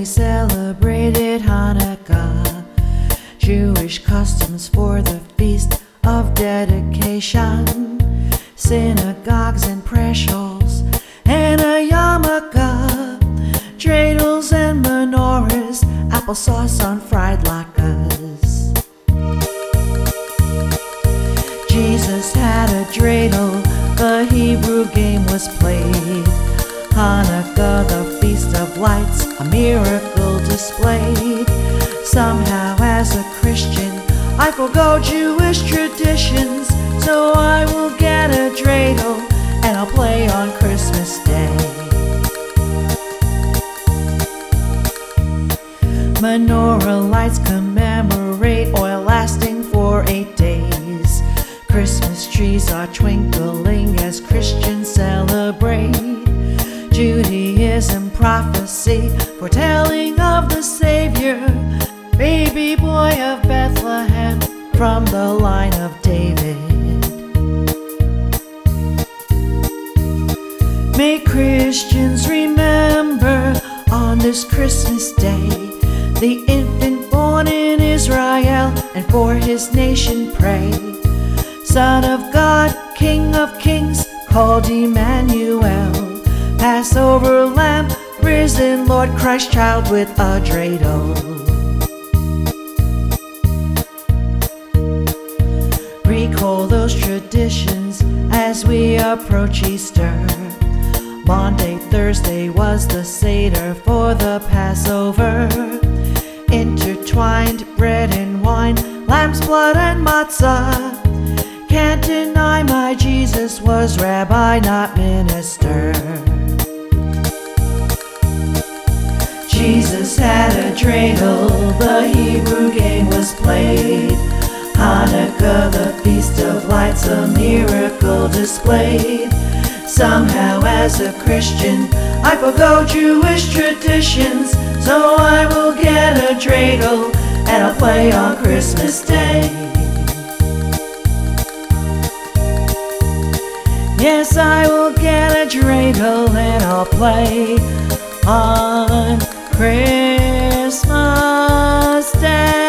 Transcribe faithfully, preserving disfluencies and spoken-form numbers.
family celebrated Hanukkah, Jewish customs for the Feast of Dedication, synagogues and preshels and a yarmulke, dreidels and menorahs, applesauce on fried latkes. Jesus had a dreidel, the Hebrew game was played. Hanukkah, the feast of lights, a miracle displayed. Somehow as a Christian, I forgo Jewish traditions, so I will get a dreidel and I'll play on Christmas Day. Menorah lights commemorate oil lasting for eight days. Christmas trees are twinkling as Christians celebrate. Judaism prophecy foretelling of the Savior, baby boy of Bethlehem from the line of David. May Christians remember on this Christmas day the infant born in Israel, and for his nation pray. Son of God, King of kings, called Emmanuel, Passover lamb, risen Lord Christ child with a dreidel. Recall those traditions as we approach Easter. Maundy, Thursday was the Seder for the Passover. Intertwined bread and wine, lamb's blood and matzah. Can't deny my Jesus was rabbi, not minister. Jesus had a dreidel, the Hebrew game was played. Hanukkah, the feast of lights, a miracle displayed. Somehow as a Christian, I forgo Jewish traditions, so I will get a dreidel and I'll play on Christmas Day. Yes, I will get a dreidel and I'll play on Christmas Day.